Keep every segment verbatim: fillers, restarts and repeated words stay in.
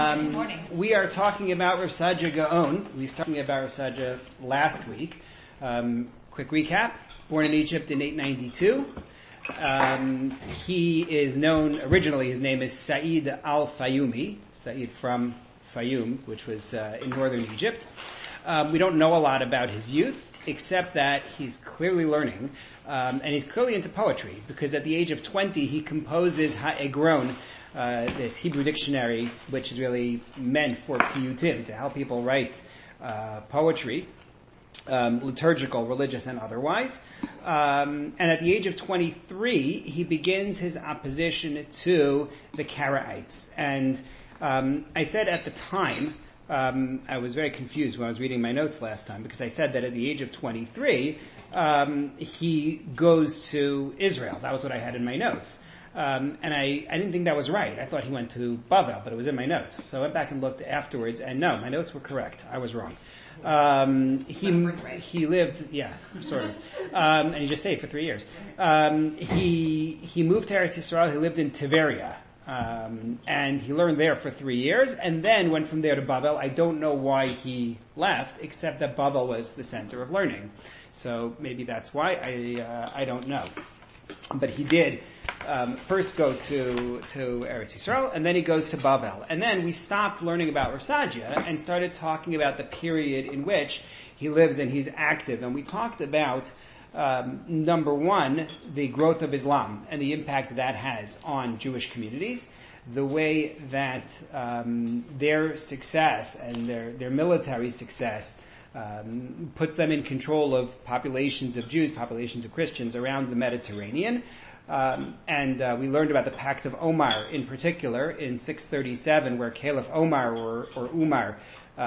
Um, morning. We are talking about Rav Saadia Gaon. We started talking about Rav Saadia last week. Um, quick recap. Born in Egypt in eight ninety-two. Um, he is known, originally his name is Sa'id al-Fayumi. Sa'id from Fayum, which was uh, in northern Egypt. Um, we don't know a lot about his youth, except that he's clearly learning, um, and he's clearly into poetry, because at the age of twenty he composes Ha'egron, uh, this Hebrew dictionary, which is really meant for piyutim, to help people write uh, poetry, um, liturgical, religious, and otherwise. Um, and at the age of twenty-three, he begins his opposition to the Karaites. And um, I said at the time, Um, I was very confused when I was reading my notes last time, because I said that at the age of twenty-three, um, he goes to Israel. That was what I had in my notes. Um, and I, I didn't think that was right. I thought he went to Bavel, but it was in my notes. So I went back and looked afterwards, and no, my notes were correct. I was wrong. Um, he, he lived, yeah, sort of. Um, and he just stayed for three years. Um, he, he moved to Eretz Yisrael. He lived in Tiberia. Um, and he learned there for three years, and then went from there to Bavel. I don't know why he left, except that Bavel was the center of learning. So maybe that's why. I uh, I don't know. But he did um, first go to to Eretz Yisrael, and then he goes to Bavel. And then we stopped learning about Rav Saadia and started talking about the period in which he lives and he's active. And we talked about Um, number one, the growth of Islam and the impact that has on Jewish communities, the way that um, their success and their, their military success um, puts them in control of populations of Jews, populations of Christians around the Mediterranean. Um, and uh, we learned about the Pact of Omar in particular in six thirty-seven, where Caliph Omar or, or Umar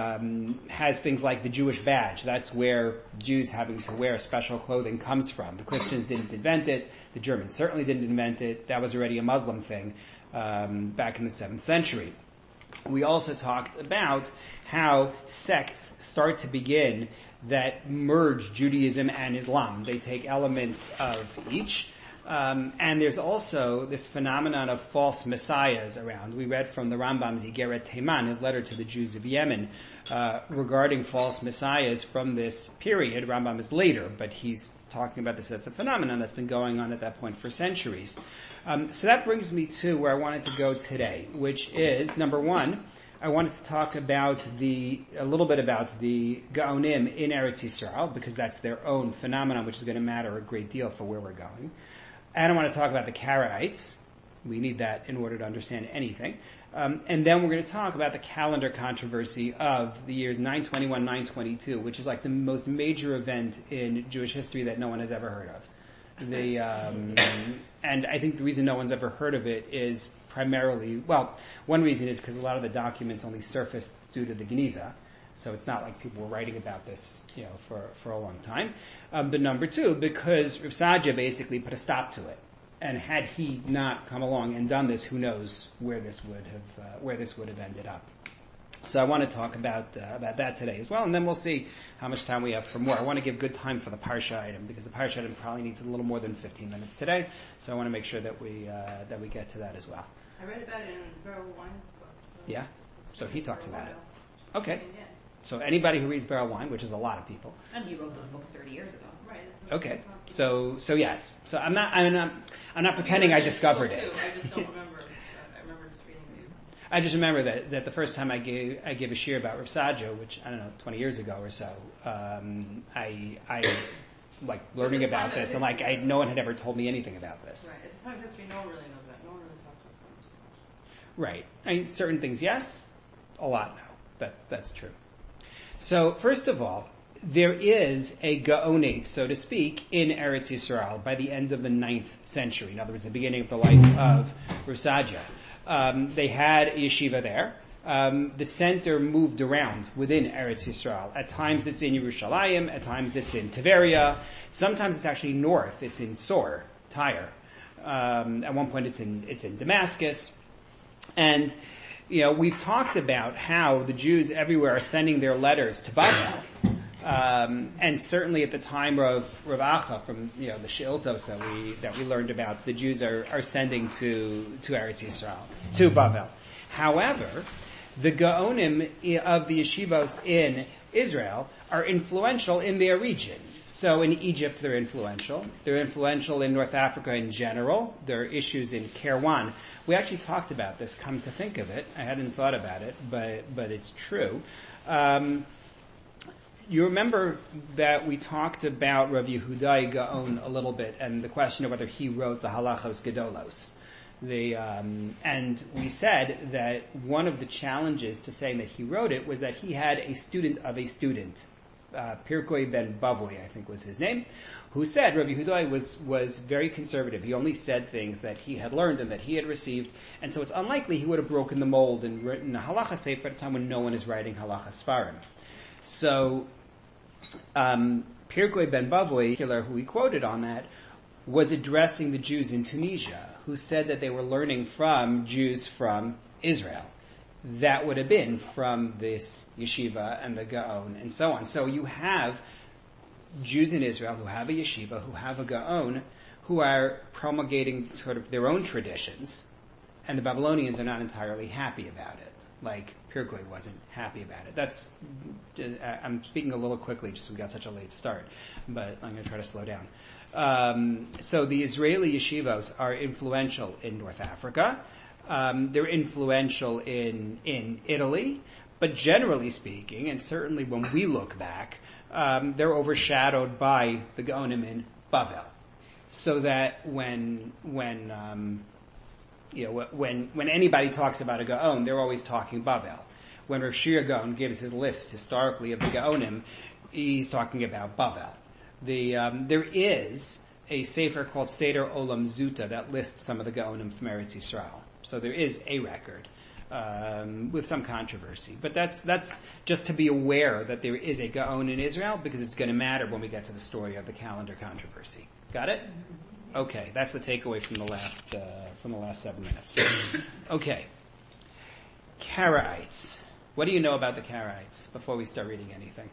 Um, has things like the Jewish badge. That's where Jews having to wear special clothing comes from. The Christians didn't invent it. The Germans certainly didn't invent it. That was already a Muslim thing um, back in the seventh century. We also talked about how sects start to begin that merge Judaism and Islam. They take elements of each. Um, and there's also this phenomenon of false messiahs around. We read from the Rambam's Igeret Teiman, his letter to the Jews of Yemen, uh, regarding false messiahs from this period. Rambam is later, but he's talking about this as a phenomenon that's been going on at that point for centuries. Um, so that brings me to where I wanted to go today, which is, number one, I wanted to talk about the, a little bit about the Gaonim in Eretz Yisrael, because that's their own phenomenon, which is going to matter a great deal for where we're going. And I want to talk about the Karaites. We need that in order to understand anything. Um, and then we're going to talk about the calendar controversy of the years nine twenty-one, nine twenty-two, which is like the most major event in Jewish history that no one has ever heard of. The, um, and I think the reason no one's ever heard of it is primarily, well, one reason is because a lot of the documents only surfaced due to the Geniza. So it's not like people were writing about this, you know, for, for a long time. Um, but number two, because Rav Saadia basically put a stop to it. And had he not come along and done this, who knows where this would have, uh, where this would have ended up. So I want to talk about, uh, about that today as well. And then we'll see how much time we have for more. I want to give good time for the Parsha item, because the Parsha item probably needs a little more than fifteen minutes today. So I want to make sure that we, uh, that we get to that as well. I read about it in Beryl Wine's book. So yeah? So he talks about it. Okay. Yeah. So anybody who reads Beryl Wine, which is a lot of people. And he wrote those books thirty years ago. Right. Okay. So so yes. So I'm not I'm not I'm not pretending I discovered it. I just don't remember. I remember just reading it. I just remember that, that the first time I gave I gave a shiur about Rav Saadia, which I don't know, twenty years ago or so, um, I I like learning about this, and like I no one had ever told me anything about this. Right. It's time history. No one really knows that. No one really talks about it. Right. I mean, certain things yes, a lot no. That that's true. So, first of all, there is a Gaonate, so to speak, in Eretz Yisrael by the end of the ninth century. In other words, the beginning of the life of Rav Saadia. Um, they had a yeshiva there. Um, the center moved around within Eretz Yisrael. At times it's in Yerushalayim, at times it's in Tiberia. Sometimes it's actually north. It's in Sor, Tyre. Um, at one point it's in it's in Damascus. And you know, we've talked about how the Jews everywhere are sending their letters to Bavel. Um, and certainly at the time of Rav Acha, from, you know, the Sheiltos that we, that we learned about, the Jews are, are sending to, to Eretz Yisrael, to Bavel. However, the Gaonim of the yeshivos in Israel are influential in their region. So in Egypt, they're influential. They're influential in North Africa in general. There are issues in Kairouan. We actually talked about this, come to think of it. I hadn't thought about it, but but it's true. Um, you remember that we talked about Rav Yehudai Gaon a little bit, and the question of whether he wrote the Halachos Gedolos. The, um, and we said that one of the challenges to saying that he wrote it was that he had a student of a student, uh, Pirkei ben Bavui, I think was his name, who said Rabbi Yehuda was, was very conservative. He only said things that he had learned and that he had received, and so it's unlikely he would have broken the mold and written a halacha sefer at a time when no one is writing halacha svarim. So, um, Pirkei ben Bavui, who he quoted on that, was addressing the Jews in Tunisia, who said that they were learning from Jews from Israel. That would have been from this yeshiva and the Gaon and so on. So you have Jews in Israel who have a yeshiva, who have a Gaon, who are promulgating sort of their own traditions, and the Babylonians are not entirely happy about it. Like Pirkei wasn't happy about it. That's, I'm speaking a little quickly just so we got such a late start, but I'm going to try to slow down. Um, so the Israeli yeshivos are influential in North Africa. Um, they're influential in in Italy, but generally speaking, and certainly when we look back, um, they're overshadowed by the Gaonim in Bavel. So that when when um, you know when when anybody talks about a Gaon, they're always talking Bavel. When Rav Shir Gaon gives his list historically of the Gaonim, he's talking about Bavel. The, um, there is a sefer called Seder Olam Zuta that lists some of the Gaonim from Eretz Yisrael. So there is a record, um, with some controversy. But that's, that's just to be aware that there is a Gaon in Israel, because it's going to matter when we get to the story of the calendar controversy. Got it? Okay, that's the takeaway from the last, uh, from the last seven minutes. Okay. Karaites. What do you know about the Karaites before we start reading anything?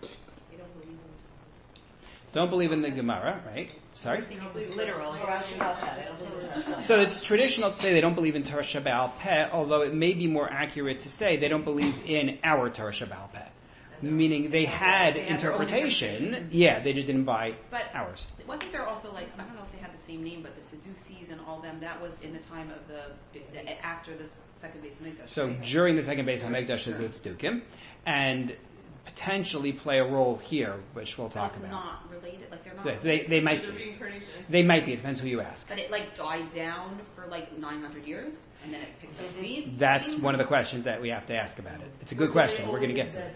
Don't believe in the Gemara, right? Sorry? Literal. So it's traditional to say they don't believe in Torah Shebe'al Peh, although it may be more accurate to say they don't believe in our Torah Shebe'al Peh. Meaning they had they had interpretation, interpretation, yeah, they just didn't buy but ours. Wasn't there also, like, I don't know if they had the same name, but the Sadducees and all them, that was in the time of the, the after the second Beis Hamikdash. So right? during the second Beis Hamikdash is Sure. its Tzdukim, and potentially play a role here, which we'll talk That's about. not related, like they're not. They, they, they might be. They might be. It depends who you ask. But it like died down for like nine hundred years, and then it picked up speed. That's one of the questions that we have to ask about it. It's a good question. We're going to get to it.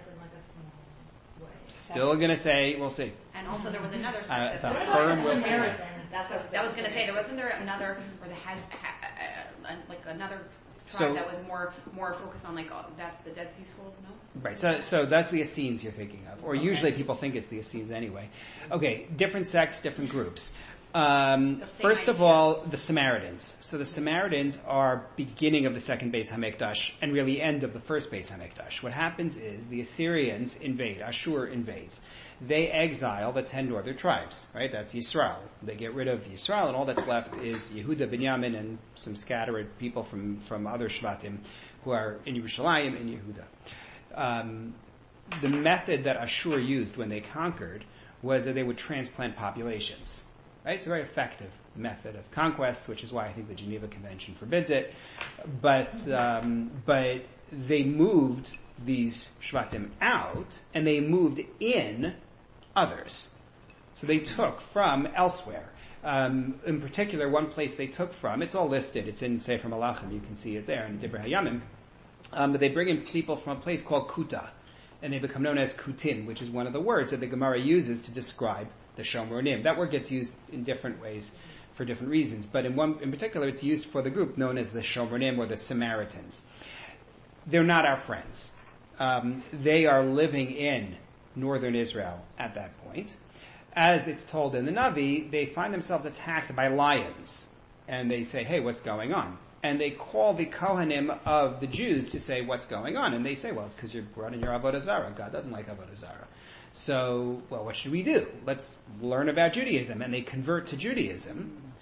Still going to say, we'll see. And also there was another. Uh, sect it's that a firm will see. That's what I was going to say. There wasn't there another, or there has uh, uh, like another tribe So- that was more more focused on like oh, that's the Dead Sea Scrolls, no? Right, so so that's the Essenes you're thinking of, or usually people think it's the Essenes anyway. Okay, different sects, different groups. Um, The same first of idea. all, the Samaritans. So the Samaritans are beginning of the second Beis Hamikdash and really end of the first Beis Hamikdash. What happens is the Assyrians invade, Ashur invades. They exile the ten northern tribes, right? That's Yisrael. They get rid of Yisrael, and all that's left is Yehuda, Binyamin, and some scattered people from, from other Shvatim who are in Yerushalayim and Yehuda. Um, the method that Ashur used when they conquered was that they would transplant populations. Right? It's a very effective method of conquest, which is why I think the Geneva Convention forbids it. But um, but they moved these Shvatim out, and they moved in others. So they took from elsewhere. Um, in particular, one place they took from, it's all listed, it's in Sefer Malachim, you can see it there in Divrei Hayamim, um, but they bring in people from a place called Kuta, and they become known as Kutim, which is one of the words that the Gemara uses to describe the Shomronim. That word gets used in different ways for different reasons, but in one, in particular, it's used for the group known as the Shomronim or the Samaritans. They're not our friends. Um, they are living in northern Israel at that point. As it's told in the Navi, they find themselves attacked by lions, and they say, "Hey, what's going on?" And they call the Kohanim of the Jews to say, "What's going on?" And they say, "Well, it's because you're running your Avodah Zarah. God doesn't like Avodah Zarah. So, well, what should we do? Let's learn about Judaism." And they convert to Judaism.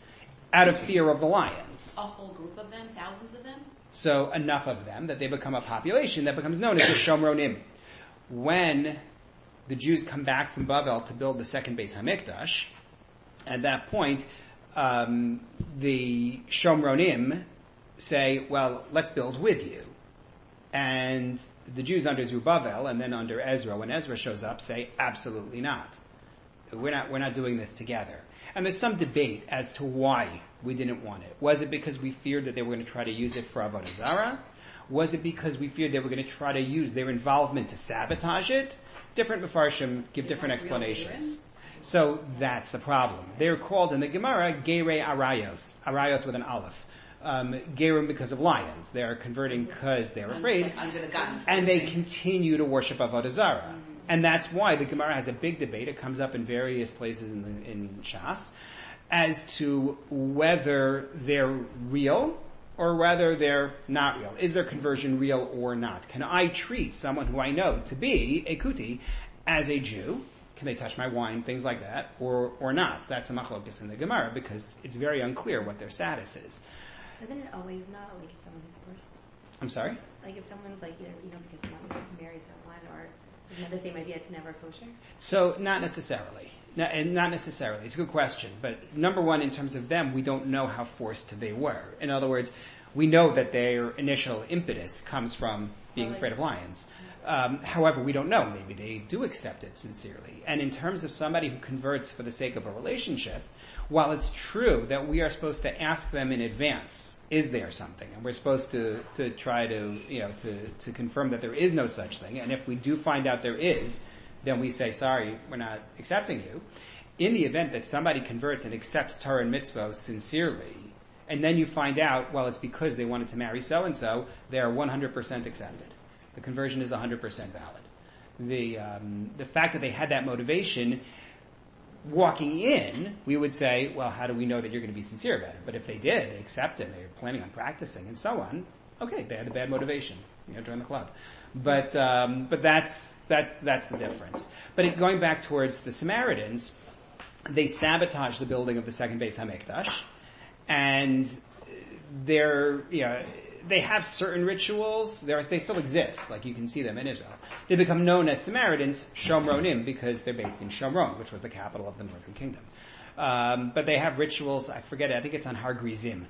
out of fear of the lions. A whole group of them, thousands of them? So enough of them that they become a population that becomes known as the Shomronim. When the Jews come back from Bavel to build the second Beis Hamikdash, at that point, um, the Shomronim say, well, let's build with you. And the Jews under Zerubbabel and then under Ezra, when Ezra shows up, say, absolutely not. We're not, we're not doing this together. And there's some debate as to why we didn't want it. Was it because we feared that they were going to try to use it for Avodah Zarah? Was it because we feared they were going to try to use their involvement to sabotage it? Different Mefarshim give They different weren't real explanations. Gerim? So that's the problem. They're called in the Gemara Gerei Arayos. Arayos with an aleph. Um, Gerim because of lions. They're converting because they're afraid. Under the gun. And they continue to worship Avodah Zarah. Mm-hmm. And that's why the Gemara has a big debate. It comes up in various places in, the, in Shas as to whether they're real or whether they're not real. Is their conversion real or not? Can I treat someone who I know to be a kuti as a Jew? Can they touch my wine? Things like that. Or or not? That's a machlokas in the Gemara because it's very unclear what their status is. Isn't it always not like if someone is forced? I'm sorry? Like if someone's like either, you know, because someone marries someone or isn't it the same idea? It's never kosher? So not necessarily. No, and not necessarily. It's a good question. But number one, in terms of them, we don't know how forced they were. In other words, we know that their initial impetus comes from being afraid of lions. Um, however, we don't know. Maybe they do accept it sincerely. And in terms of somebody who converts for the sake of a relationship, while it's true that we are supposed to ask them in advance, is there something? And we're supposed to, to try to, you know, to, to confirm that there is no such thing. And if we do find out there is, then we say, sorry, we're not accepting you. In the event that somebody converts and accepts Torah and mitzvah sincerely, and then you find out, well, it's because they wanted to marry so-and-so, they are one hundred percent accepted. The conversion is one hundred percent valid. The, um, the fact that they had that motivation, walking in, we would say, well, how do we know that you're going to be sincere about it? But if they did, they accepted, they were planning on practicing and so on, okay, they had a bad motivation, you know, join the club. But, um, but that's, that, that's the difference. But it, going back towards the Samaritans, they sabotaged the building of the second Beis Hamikdash, and they're, you know, they have certain rituals. They're, they still exist, like you can see them in Israel. They become known as Samaritans, Shomronim, because they're based in Shomron, which was the capital of the northern kingdom. Um, but they have rituals. I forget it. I think it's on Har Grizim,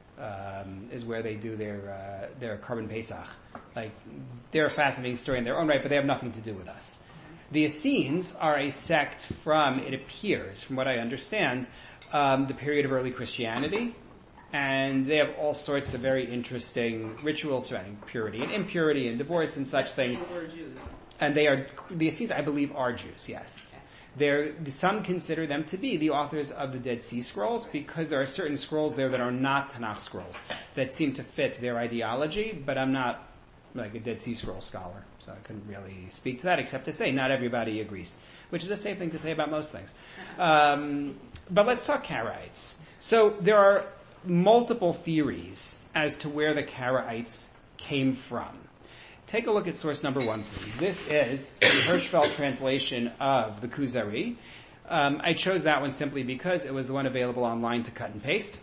um, is where they do their uh, their Korban Pesach. Like they're a fascinating story in their own right, but they have nothing to do with us. The Essenes are a sect from, it appears, from what I understand, um, the period of early Christianity. And they have all sorts of very interesting rituals surrounding purity and impurity and divorce and such things. They were Jews. And they are, the Essenes, I believe, are Jews, yes. They're, some consider them to be the authors of the Dead Sea Scrolls because there are certain scrolls there that are not Tanakh scrolls that seem to fit their ideology, but I'm not like a Dead Sea Scroll scholar, so I couldn't really speak to that except to say not everybody agrees, which is a safe thing to say about most things. Um, but let's talk Karaites. So there are multiple theories as to where the Karaites came from. Take a look at source number one, please. This is the Hirschfeld translation of the Kuzari. Um, I chose that one simply because it was the one available online to cut and paste.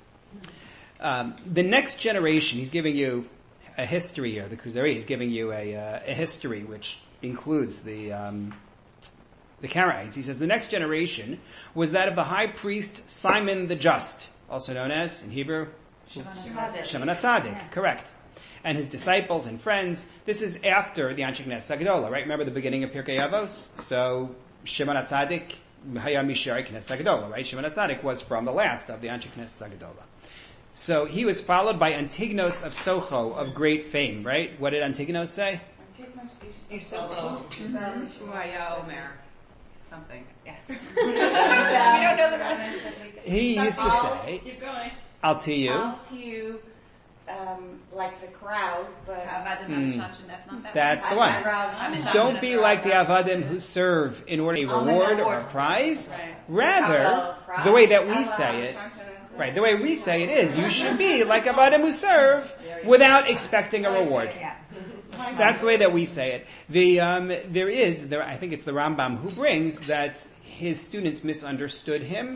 Um, the next generation, he's giving you a history here. The Kuzari is giving you a, uh, a history which includes the um, the Karaites. He says the next generation was that of the high priest Simon the Just, also known as, in Hebrew, Shimon HaTzadik, correct. And his disciples and friends. This is after the Anshe Knesset HaGedolah, right? Remember the beginning of Pirkei Avos? So, Shimon HaTzadik, Hayam Mishari Knesset HaGedolah, right? Shimon HaTzadik was from the last of the Anshe Knesset HaGedolah. So, he was followed by Antignos of Socho, of great fame, right? What did Antignos say? Antignos of Socho. Omer. Something. Yeah. You don't know the rest. He used to say, Keep going. I'll to you. I'll to you, um, like the crowd, but Mm. That's not that That's the I- one. I'd rather- Don't be like the Avadim who serve in order a On the reward or reward. a prize. Right. Rather, the way that we say it, right, the way we say it is, you should be like Avadim who serve without expecting a reward. That's the way that we say it. The um, there is, there, I think it's the Rambam who brings that his students misunderstood him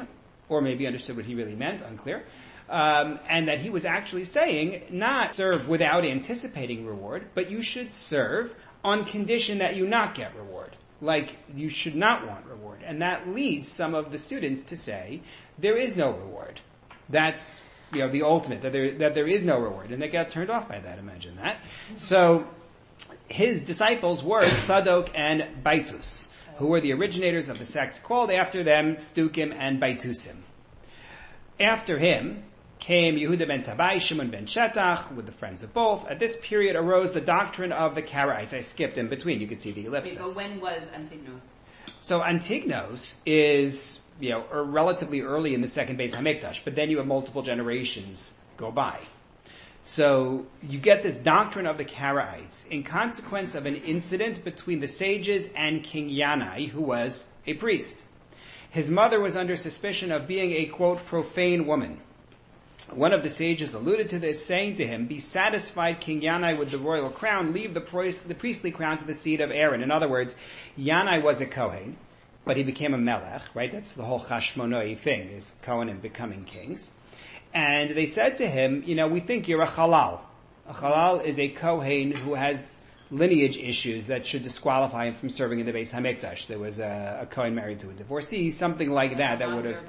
or maybe understood what he really meant, unclear. Um, and that he was actually saying, not serve without anticipating reward, but you should serve on condition that you not get reward. Like, you should not want reward. And that leads some of the students to say, there is no reward. That's, you know, the ultimate, that there, that there is no reward. And they got turned off by that, imagine that. So, his disciples were Tzadok and Baitus, who were the originators of the sects called after them Stukim and Baitusim. After him came Yehuda ben Tabai, Shimon ben Shetach, with the friends of both. At this period arose the doctrine of the Karaites. I skipped in between, you could see the ellipsis. Wait, but when was Antignos? So Antignos is, you know, er, relatively early in the second Beis Hamikdash, but then you have multiple generations go by. So you get this doctrine of the Karaites in consequence of an incident between the sages and King Yanai, who was a priest. His mother was under suspicion of being a, quote, profane woman. One of the sages alluded to this, saying to him, be satisfied, King Yanai, with the royal crown, leave the, priest, the priestly crown to the seed of Aaron. In other words, Yanai was a Kohen, but he became a Melech, right? That's the whole Chashmonai thing, is Kohanim becoming kings. And they said to him, you know, we think you're a Halal. A Halal is a Kohen who has lineage issues that should disqualify him from serving in the Beis Hamikdash. There was a, a Kohen married to a divorcee, something like that, that would have...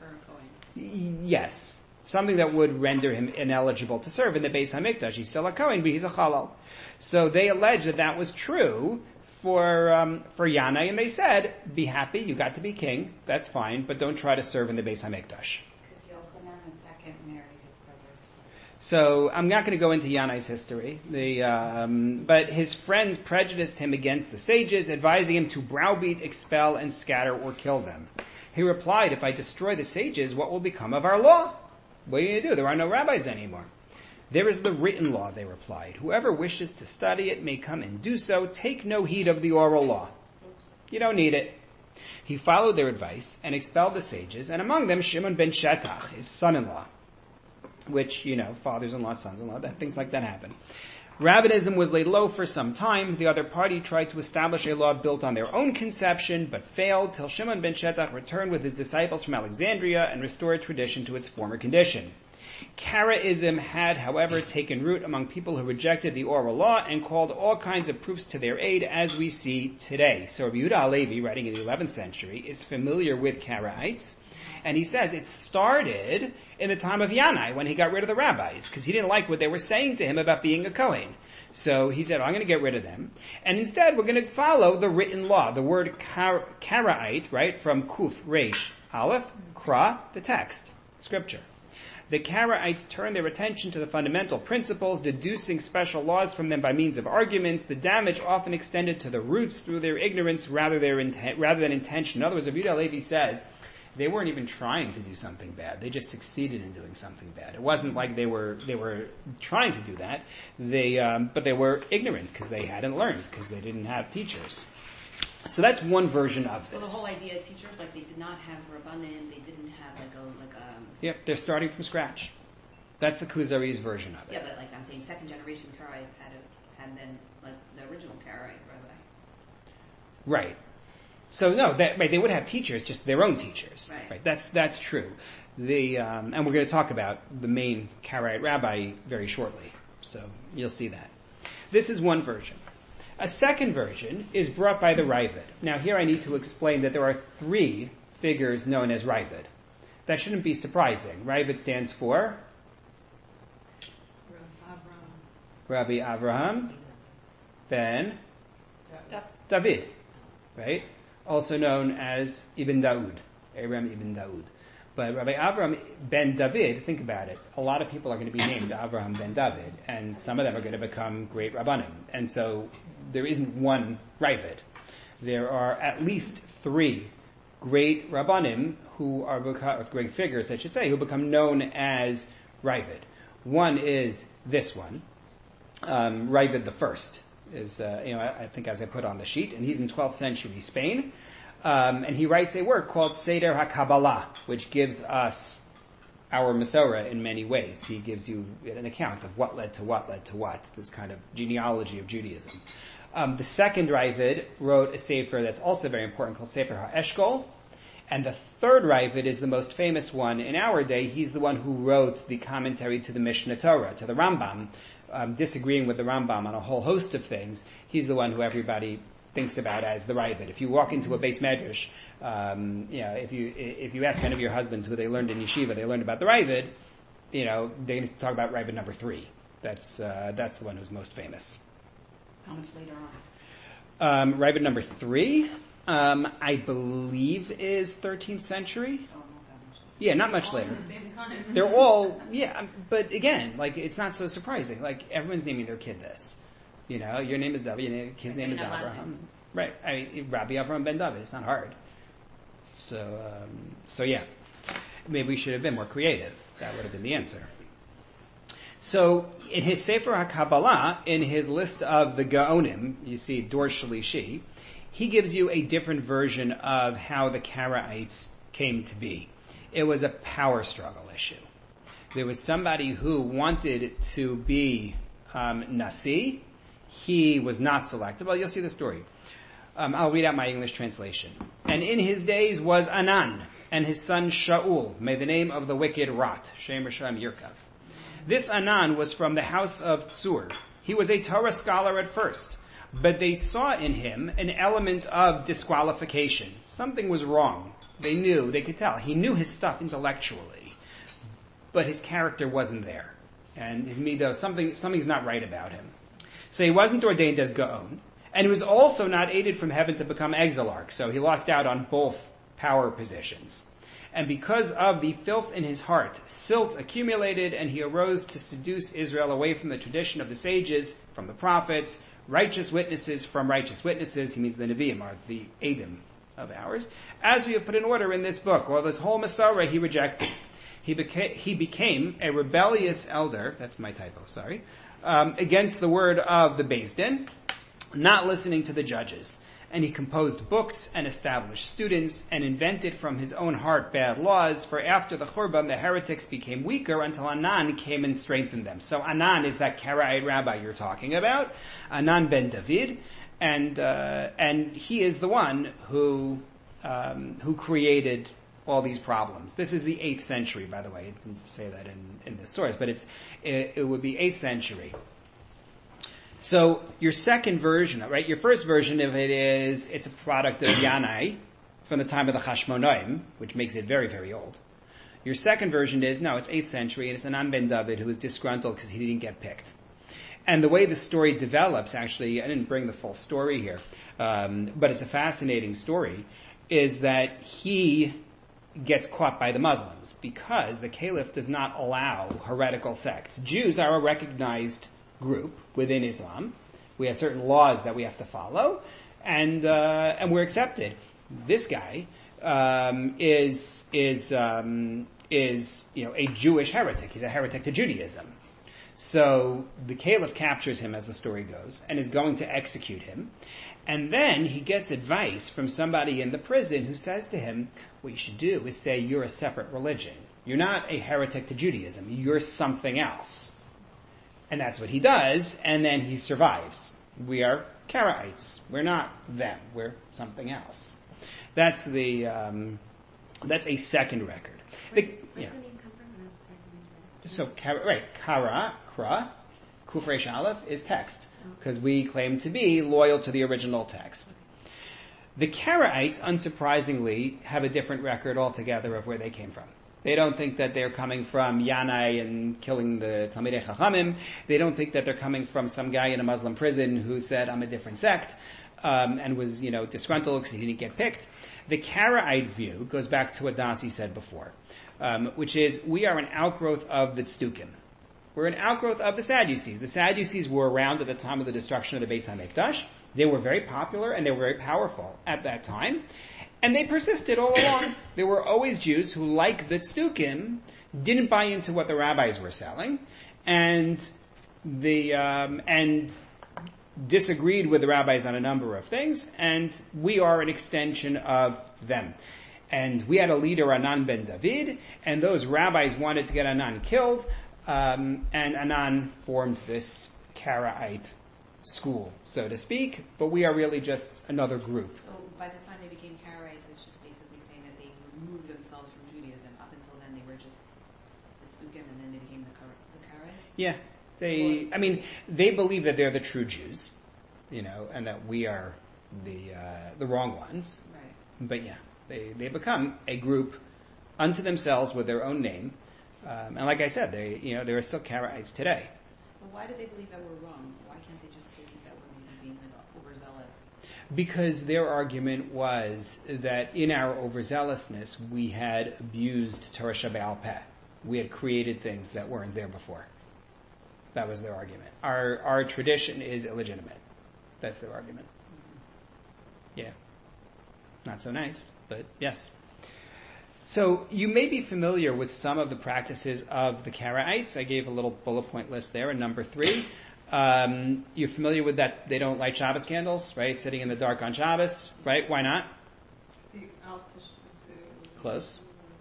Yes. Something that would render him ineligible to serve in the Beis Hamikdash. He's still a Kohen, but he's a Halal. So they alleged that that was true for um, for Yanai, and they said, be happy, you got to be king, that's fine, but don't try to serve in the Beis Hamikdash. So I'm not going to go into Yanai's history, the, um, but his friends prejudiced him against the sages, advising him to browbeat, expel, and scatter or kill them. He replied, if I destroy the sages, what will become of our law? What are you going to do? There are no rabbis anymore. There is the written law, they replied. Whoever wishes to study it may come and do so. Take no heed of the oral law. You don't need it. He followed their advice and expelled the sages, and among them Shimon ben Shetach, his son-in-law. Which, you know, fathers-in-law, sons-in-law, that, things like that happen. Rabbinism was laid low for some time. The other party tried to establish a law built on their own conception, but failed till Shimon ben Shetach returned with his disciples from Alexandria and restored tradition to its former condition. Karaism had, however, taken root among people who rejected the oral law and called all kinds of proofs to their aid, as we see today. So Rabbi Yehuda Halevi, writing in the eleventh century, is familiar with Karaites. And he says it started in the time of Yanai, when he got rid of the rabbis, because he didn't like what they were saying to him about being a Kohen. So he said, I'm going to get rid of them. And instead, we're going to follow the written law. The word kar- Karaite, right, from Kuf, Reish, Aleph, Kra, the text, scripture. The Karaites turned their attention to the fundamental principles, deducing special laws from them by means of arguments. The damage often extended to the roots through their ignorance rather, their inten- rather than intention. In other words, Rabbi Yehuda Halevi says, they weren't even trying to do something bad. They just succeeded in doing something bad. It wasn't like they were they were trying to do that. They um, but they were ignorant because they hadn't learned, because they didn't have teachers. So that's one version of this. So the whole idea of teachers, like they did not have Rabbanim, they didn't have like a like a. Yep, they're starting from scratch. That's the Kuzari's version of it. Yeah, but like I'm saying, second generation Karaites had a, had been like the original Karaite rabbi. Right. So no, that, right, they would have teachers, just their own teachers. Right. right that's that's true. The um, and we're going to talk about the main Karaite rabbi very shortly, so you'll see that. This is one version. A second version is brought by the Raavad. Now here I need to explain that there are three figures known as Raavad. That shouldn't be surprising. Raavad stands for Rabbi Avraham ben David, right? Also known as Ibn Daud, Abraham Ibn Daud. But Rabbi Avraham ben David, think about it, a lot of people are going to be named Avraham ben David, and some of them are going to become great Rabbanim. And so there isn't one Raavad. There are at least three great Rabbanim who are beca- great figures, I should say, who become known as Raavad. One is this one, um, Raavad the First. Is, uh, you know, I, I think as I put on the sheet, and he's in twelfth century Spain, um, and he writes a work called Seder HaKabbalah, which gives us our Masorah in many ways. He gives you an account of what led to what led to what, this kind of genealogy of Judaism. Um, the second Raavad wrote a sefer that's also very important called Sefer HaEshkol, And the third Ravid is the most famous one in our day. He's the one who wrote the commentary to the Mishnah Torah, to the Rambam, um, disagreeing with the Rambam on a whole host of things. He's the one who everybody thinks about as the Ravid. If you walk into a base medrash, um, you know, if you if you ask any of your husbands who they learned in yeshiva, they learned about the Ravid, you know, they're going to talk about Ravid number three. That's uh, that's the one who's most famous. How much later on? Um, Ravid number three, um, I believe, is thirteenth century. Oh, not that much. Yeah, not much All later. at the same time. They're all, yeah, um, but again, like, it's not so surprising. Like, everyone's naming their kid this. You know, your name is David, your name- kid's name is They have last Abraham. names. Right, I mean, Rabbi Avraham ben David. It's not hard. So, um, so yeah, maybe we should have been more creative. That would have been the answer. So, in his Sefer HaKabbalah, in his list of the Gaonim, you see Dor Shalishi, he gives you a different version of how the Karaites came to be. It was a power struggle issue. There was somebody who wanted to be um, Nasi. He was not selected. Well, you'll see the story. Um, I'll read out my English translation. And in his days was Anan, and his son Shaul, may the name of the wicked rot. Shem Rashem Yirkav. This Anan was from the house of Tzur. He was a Torah scholar at first, but they saw in him an element of disqualification. Something was wrong. They knew, they could tell. He knew his stuff intellectually, but his character wasn't there. And his midah, something, something's not right about him. So he wasn't ordained as Gaon, and he was also not aided from heaven to become exilarch, so he lost out on both power positions. And because of the filth in his heart, silt accumulated, and he arose to seduce Israel away from the tradition of the sages, from the prophets, righteous witnesses from righteous witnesses. He means the Nevi'im are the Edom of ours. As we have put in order in this book, well, this whole Masorah he rejected. He became, he became a rebellious elder, that's my typo, sorry, um, against the word of the Beis Din, not listening to the judges. And he composed books and established students and invented from his own heart bad laws, for after the Churban, the heretics became weaker until Anan came and strengthened them. So Anan is that Karaite rabbi you're talking about, Anan ben David, and uh, and he is the one who um, who created all these problems. This is the eighth century, by the way. I didn't say that in, in the source, but it's it, it would be eighth century. So your second version, right? Your first version of it is it's a product of Yanai from the time of the Hashmonaim, which makes it very, very old. Your second version is no, it's eighth century, and it's Anan ben David who was disgruntled because he didn't get picked. And the way the story develops, actually, I didn't bring the full story here, um, but it's a fascinating story, is that he gets caught by the Muslims because the Caliph does not allow heretical sects. Jews are a recognized group within Islam. We have certain laws that we have to follow, and uh, and we're accepted. This guy um, is is um, is you know a Jewish heretic. He's a heretic to Judaism. So the Caliph captures him, as the story goes, and is going to execute him. And then he gets advice from somebody in the prison who says to him, what you should do is say you're a separate religion. You're not a heretic to Judaism. You're something else. And that's what he does, and then he survives. We are Karaites. We're not them. We're something else. That's the um, that's a second record. The, Where's yeah. the name come from? I'm not sorry. So kara, right, kara, kra, kufresh aleph is text because we claim to be loyal to the original text. The Karaites, unsurprisingly, have a different record altogether of where they came from. They don't think that they're coming from Yanai and killing the Talmidei Chachamim. They don't think that they're coming from some guy in a Muslim prison who said, I'm a different sect, um, and was, you know, disgruntled because he didn't get picked. The Karaite view goes back to what Dasi said before, um, which is, we are an outgrowth of the Tzdukim. We're an outgrowth of the Sadducees. The Sadducees were around at the time of the destruction of the Beis HaMikdash. They were very popular and they were very powerful at that time. And they persisted all along. There were always Jews who, like the Tzdukim, didn't buy into what the rabbis were selling, and the um, and disagreed with the rabbis on a number of things. And we are an extension of them. And we had a leader, Anan ben David, and those rabbis wanted to get Anan killed, um, and Anan formed this Karaite school, so to speak. But we are really just another group. So by the time they became Karaites, it's just basically saying that they removed themselves from Judaism. Up until then, they were just the Stukim, and then they became the Kar- the Karaites. Yeah, they. I mean, they believe that they're the true Jews, you know, and that we are the uh, the wrong ones. Right. But yeah, they they become a group unto themselves with their own name, um, and like I said, they you know there are still Karaites today. Well, why do they believe that we're wrong? Why can't they just believe that we're maybe being like overzealous? Because their argument was that in our overzealousness, we had abused Torah Shebe'al Peh. We had created things that weren't there before. That was their argument. Our our tradition is illegitimate. That's their argument. Yeah. Not so nice, but yes. So you may be familiar with some of the practices of the Karaites. I gave a little bullet point list there in number three. Um, you're familiar with that they don't light Shabbos candles, right? Sitting in the dark on Shabbos, right? Why not? Close.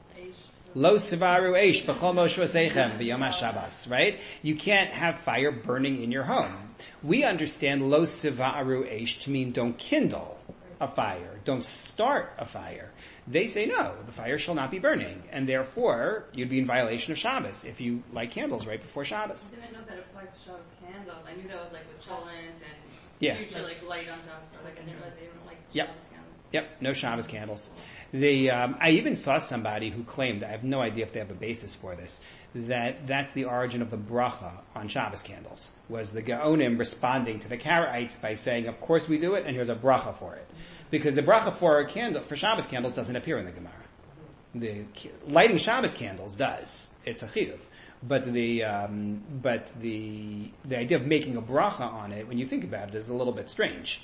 Lo sivaru eish b'chol moshe v'seichem b'yom HaShabbos, right? You can't have fire burning in your home. We understand lo sivaru eish to mean don't kindle a fire, don't start a fire. They say no, the fire shall not be burning, and therefore you'd be in violation of Shabbos if you light candles right before Shabbos. I didn't know that applied to Shabbos candles. I knew that was like with cholent and Yeah. future like light on Shabbos. Like I didn't realize they didn't like Yep. Shabbos candles. Yep, no Shabbos candles. The um, I even saw somebody who claimed, I have no idea if they have a basis for this, that that's the origin of the bracha on Shabbos candles, was the Gaonim responding to the Karaites by saying, of course we do it, and here's a bracha for it. Because the bracha for a candle, for Shabbos candles doesn't appear in the Gemara. The lighting Shabbos candles does. It's a chiyuv. But the, um, but the, the idea of making a bracha on it, when you think about it, is a little bit strange.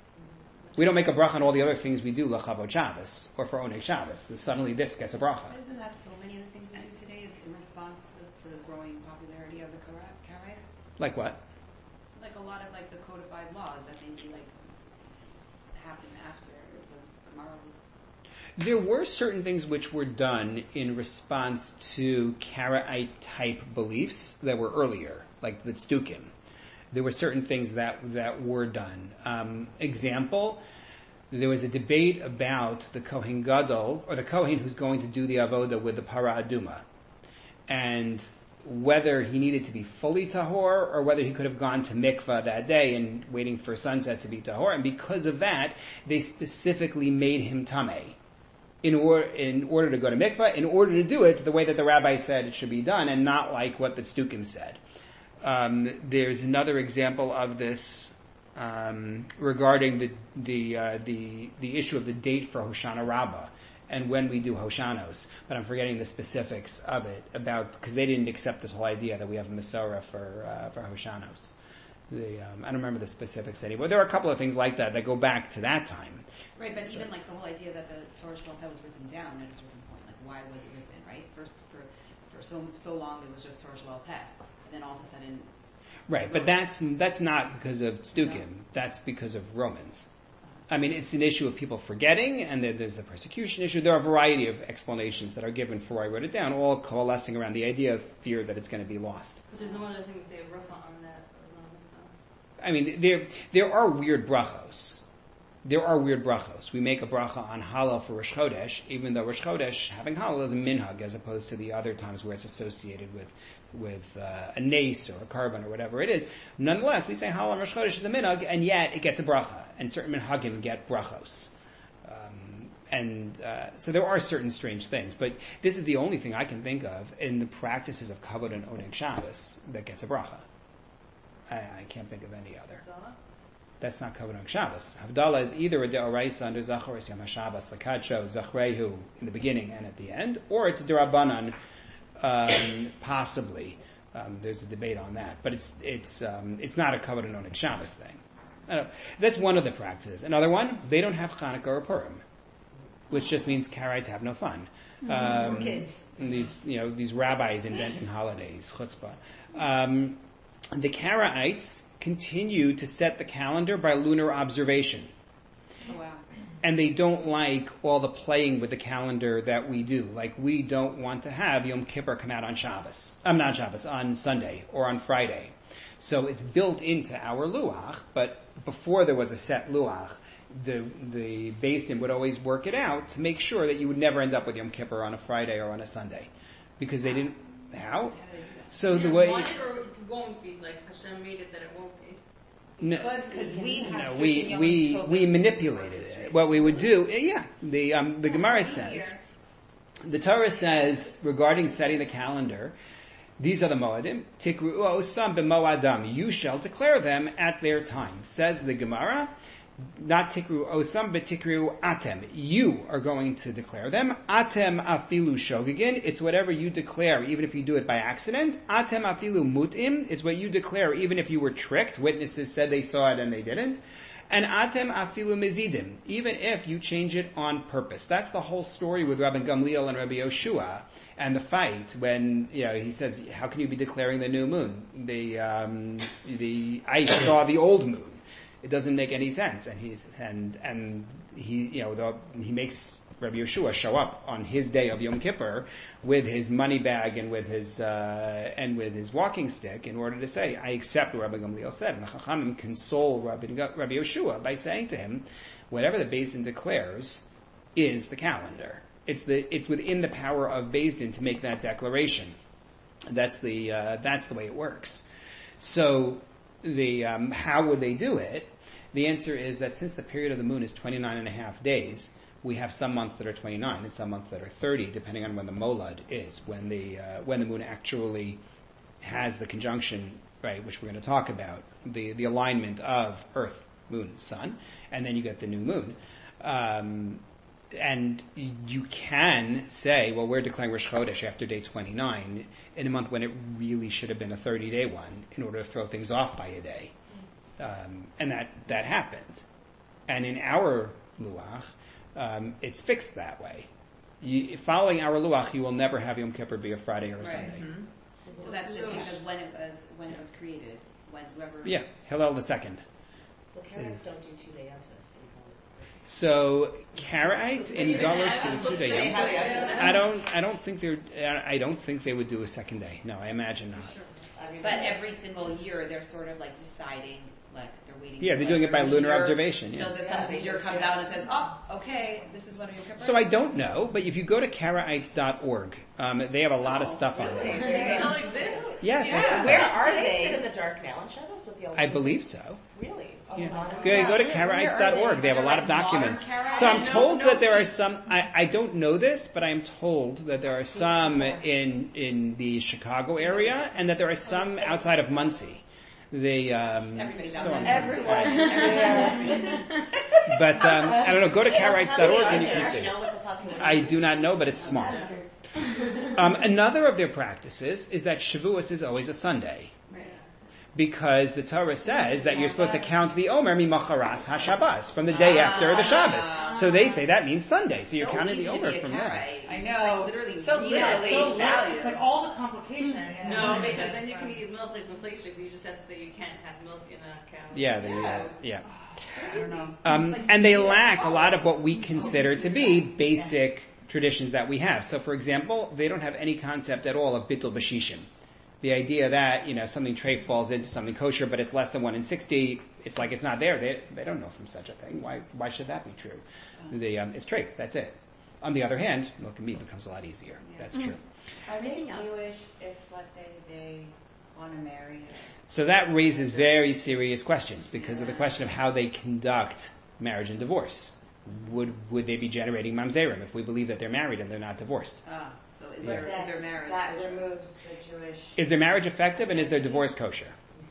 We don't make a bracha on all the other things we do, L'chavod Shabbos, or for Oneg Shabbos. Suddenly this gets a bracha. But isn't that so many of the things we do today is in response to, to the growing popularity of the Kara- Karaites? Like what? Like a lot of like the codified laws that maybe like happened after the Gemara was. There were certain things which were done in response to Karaite type beliefs that were earlier, like the Tzdukim. There were certain things that that were done. Um, example, there was a debate about the Kohen Gadol, or the Kohen who's going to do the avoda with the Para Aduma, and whether he needed to be fully tahor, or whether he could have gone to mikvah that day and waiting for sunset to be tahor. And because of that, they specifically made him tameh in, or, in order to go to mikvah, in order to do it the way that the rabbi said it should be done, and not like what the Tzdukim said. Um, there's another example of this um, regarding the the, uh, the the issue of the date for Hoshana Rabbah and when we do Hoshanos, but I'm forgetting the specifics of it about because they didn't accept this whole idea that we have a Masorah for uh, for Hoshanos. The um, I don't remember the specifics anymore. There are a couple of things like that that go back to that time. Right, but even like the whole idea that the Torah Sheba'al Peh was written down at a certain point, like why was it written, right? First, for for so so long it was just Torah Sheba'al Peh. Then all of a sudden, right? But that's that's not because of Stukim. No. That's because of Romans. I mean, it's an issue of people forgetting, and there's the persecution issue. There are a variety of explanations that are given for why I wrote it down, all coalescing around the idea of fear that it's going to be lost. But there's no other thing to say bracha on that. I mean, there there are weird brachos. There are weird brachos. We make a bracha on Hallel for Rosh Chodesh, even though Rosh Chodesh having Hallel is a minhag as opposed to the other times where it's associated with with uh, a nace or a carbon or whatever it is. Nonetheless, we say Hallel on Rosh Chodesh is a minhag, and yet it gets a bracha, and certain minhagim get brachos. Um, and uh, so there are certain strange things, but this is the only thing I can think of in the practices of Kavod and Oneg Shabbos that gets a bracha. I, I can't think of any other. That's not Kavod on Shabbos. Havdalah is either a deoraisa under Zachoris Yom HaShabbos, Lakadsho, Zachrehu, in the beginning and at the end, or it's a derabanan, um, possibly. Um, there's a debate on that, but it's it's um, it's not a Kavod on Shabbos thing. I don't know. That's one of the practices. Another one, they don't have Chanukah or Purim, which just means Karaites have no fun. Um, kids. And these you know these rabbis inventing holidays, chutzpah. Um, the Karaites continue to set the calendar by lunar observation. Oh, wow. And they don't like all the playing with the calendar that we do. Like, we don't want to have Yom Kippur come out on Shabbos. I'm not Shabbos, on Sunday or on Friday. So it's built into our luach, but before there was a set luach, the the Beis Din would always work it out to make sure that you would never end up with Yom Kippur on a Friday or on a Sunday, because they didn't. How? So the way. Want it or it won't be, like Hashem made it that it won't be. No, Because we have no, certain we Yom we Tov we manipulated it. What we would do, yeah. The um, the Gemara says, the Torah says regarding setting the calendar, these are the moadim. Tikru osam b'moadam. You shall declare them at their time. Says the Gemara. Not tikru osam, but tikru atem. You are going to declare them. Atem afilu shogegin. It's whatever you declare, even if you do it by accident. Atem afilu mutim. It's what you declare, even if you were tricked. Witnesses said they saw it and they didn't. And atem afilu mizidim. Even if you change it on purpose. That's the whole story with Rabbi Gamliel and Rabbi Yoshua and the fight when, you know, he says, how can you be declaring the new moon? The, um, the, I saw the old moon. It doesn't make any sense, and he's and and he you know the, he makes Rabbi Yeshua show up on his day of Yom Kippur with his money bag and with his uh, and with his walking stick in order to say, I accept what Rabbi Gamliel said. And the Chachamim console Rabbi, Rabbi Yeshua by saying to him, whatever the Beis Din declares is the calendar. It's the it's within the power of Beis Din to make that declaration. That's the uh, that's the way it works. So the um, how would they do it? The answer is that since the period of the moon is twenty-nine and a half days, we have some months that are twenty-nine and some months that are thirty, depending on when the molad is, when the uh, when the moon actually has the conjunction, right, which we're going to talk about, the, the alignment of Earth, Moon, Sun, and then you get the new moon. Um, and you can say, well, we're declaring Rosh Chodesh after day twenty-nine in a month when it really should have been a thirty-day one in order to throw things off by a day. Um, and that, that happens. And in our Luach, um, it's fixed that way. You, following our Luach, you will never have Yom Kippur be a Friday or a Right. Sunday. Mm-hmm. So that's just because when it was when it was created, when whoever. Yeah, Hillel the second. So Karaites don't do two day Yom Tov. So Karaites and Gullahs do two day They Yom have Tov. Yom Tov. I don't. I don't think they're. I don't think they would do a second day. No, I imagine not. I mean, But every single year, they're sort of like deciding, like they're waiting. Yeah, for, they're like, doing it by the lunar year. observation, yeah. So this Yeah, yeah, they year just- comes out and says, "Oh, okay, this is what Yom Kippur." So I don't know, but if you go to Karaites dot org, um, they have a lot of stuff on really? there. They don't exist. Yes, Yeah, I think where so. are they? In the dark now in shadows with the old I believe so. Really? Oh, Yeah. wow. Go, go to Where- Karaites where dot are org. they? They have a They're lot of like modern documents. Karaites? So I'm No, told no, that there no. are some. I, I don't know this, but I am told that there are some in in the Chicago area, and that there are some outside of Muncie. The um, Everybody's out so there. on. Everyone. But um, I don't know. Go to Karaites dot org and you can Do see. you know what the population I do not know, but it's small. Um, another of their practices is that Shavuos is always a Sunday. Because the Torah says that you're supposed to count the Omer mimacharas haShabbos, from the day after the Shabbos. So they say that means Sunday. So you're So counting the easy to Omer be a from there. Karaite. I It's know. like literally So read literally. it. So value. It's like all the complications. No, because then you can use milk like some places. You just have to say you can't have milk in a cow. Yeah, the, uh, yeah. I don't know. Um, and they lack a lot of what we consider to be basic traditions that we have. So, for example, they don't have any concept at all of bittul b'shishim. The idea that, you know, something treif falls into something kosher, but it's less than one in sixty, it's like it's not there. They they don't know from such a thing. Why why should that be true? The um, it's treif. That's it. On the other hand, milk and meat becomes a lot easier. That's true. Are they Jewish if, let's say, they want to marry? So that raises very serious questions because of the question of how they conduct marriage and divorce. Would would they be generating mamzerim if we believe that they're married and they're not divorced? Ah, so is Yeah. there is their marriage? That removes the Jewish. Is their marriage effective and is their divorce kosher?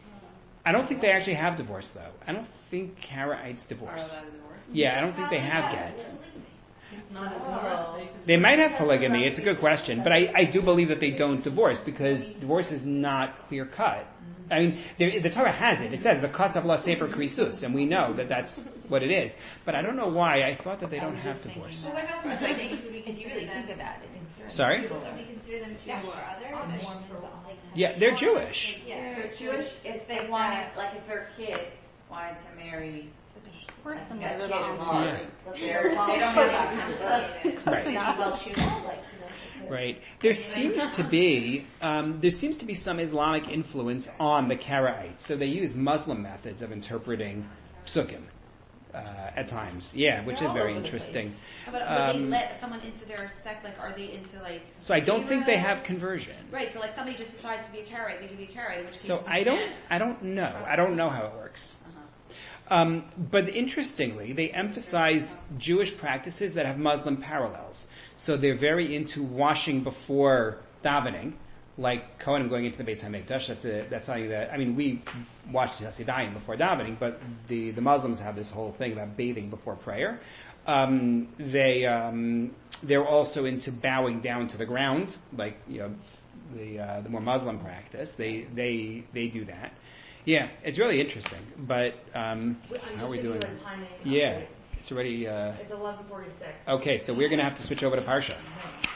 I don't think they actually have divorce though. I don't think Karaites Are divorce. allowed to divorce? Yeah, I don't think they have yet. It's not a divorce. They might have polygamy. It's a good question, but I, I do believe that they don't divorce because divorce is not clear cut. I mean, the, the Torah has it. It says the kasav la sefer krisus, and we know that that's what it is. But I don't know why. I thought that they don't have divorce. So what happens when they, if you really think about it? It's Sorry? So we consider them Jewish for other? Yeah, they're Jewish. Yeah. They're Jewish if they wanted, like if their kid wanted to marry Or a some kid other of law. ours. But They're, they don't have to. Right. Well, you know, like, you know, Right. There seems to be um, there seems to be some Islamic influence on the Karaites. So they use Muslim methods of interpreting psukim. uh, at times. Yeah, which They're is all very over the interesting. place. How about, would Um, they let someone into their sect? Like, are they into like? So I don't think they have Shiras? conversion. Right. So like somebody just decides to be a Karaite, they can be a Karaite. Which So means I they don't, can't. I don't know. I don't know how it works. Uh-huh. Um, but interestingly, they emphasize Jewish practices that have Muslim parallels. So they're very into washing before davening, like Kohanim going into the Beis HaMikdash. That's a, that's something that, I mean, we wash Hasidayim before davening, but the, the Muslims have this whole thing about bathing before prayer. Um, they um, they're also into bowing down to the ground, like you know the uh, the more Muslim practice. They they they do that. Yeah, it's really interesting. But um, I'm how are we just doing? giving you a timing Yeah, update. it's already. Uh, It's eleven forty-six. okay, so we're going to have to switch over to Parsha.